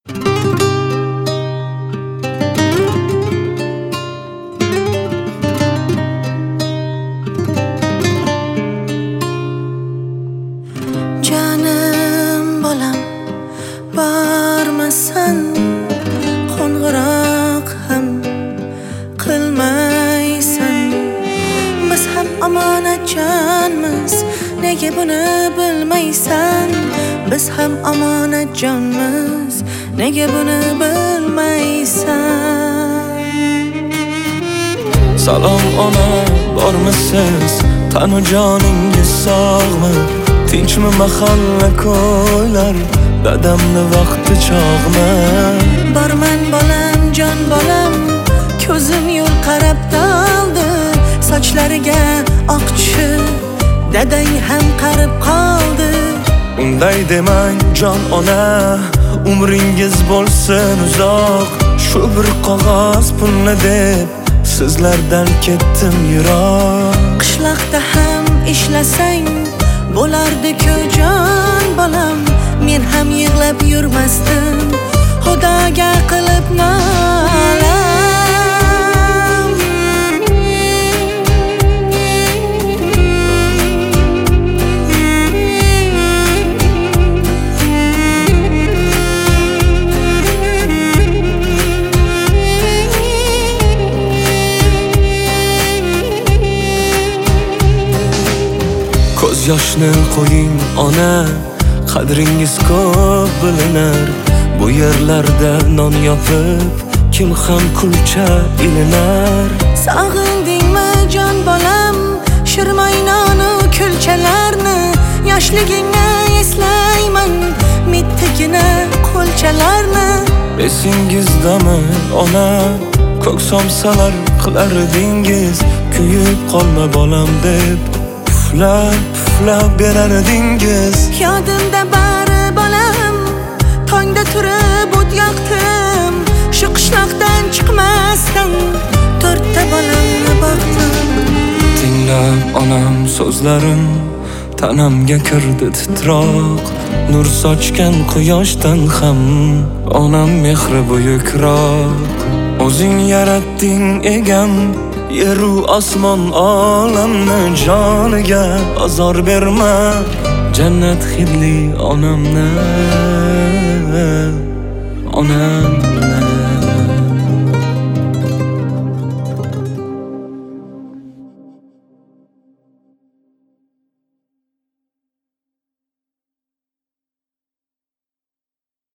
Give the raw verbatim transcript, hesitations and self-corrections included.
Canım bolam bormasan, qo'ng'iroq ham qilmaysan. Biz ham omonatjonmiz, nega buni bilmaysan? Biz ham omonatjonmiz, nega buni bilmaysan? Salom ona, bormisiz? Tanu joningiz sog'mi? Tinchmi mahalla ko'ylar? Dadamni vaqti chog'mi? Borman bolam, jon bolam, ko'zim yo'l qarab daldi. Sochlariga oq tushib, dadang ham qarib qoldi. Unday demang jon ona, umringiz bo'lsin uzoq. Shu bir qog'oz pulni deb sizlardan ketdim yiroq. Qishloqda ham ishlasang bo'lardi-ku jon bolam. Men ham yig'lab yurmasdim, Xudoga qilib nolam. Ko'z yoshni qo'ying ona, qadringiz ko'p bilinar. Bu yerlarda non yopib, kim ham kulcha ilinar. Sog'indingmi jon bolam, shirmoynonu kulchalarni? Yoshligingni eslayman, mittigina qo'lchalarni. Esingizdami ona, ko'k somsalar qilardingiz. Kuyib qolma bolam deb puflab puflab berardingiz. Yodimda bari bolam, tongda turib o't yoqdim. Shu qishloqdan chiqmasdan to'rtta bolamni boqdim. Tinglab onam so'zlarim, tanamga kirdi titroq. Nur sochgan quyoshdan ham onam mehri buyukroq. O'zing yaratding egam, yeru osmon olamni. Joniga azor berma, jannat hidli onamni, onam.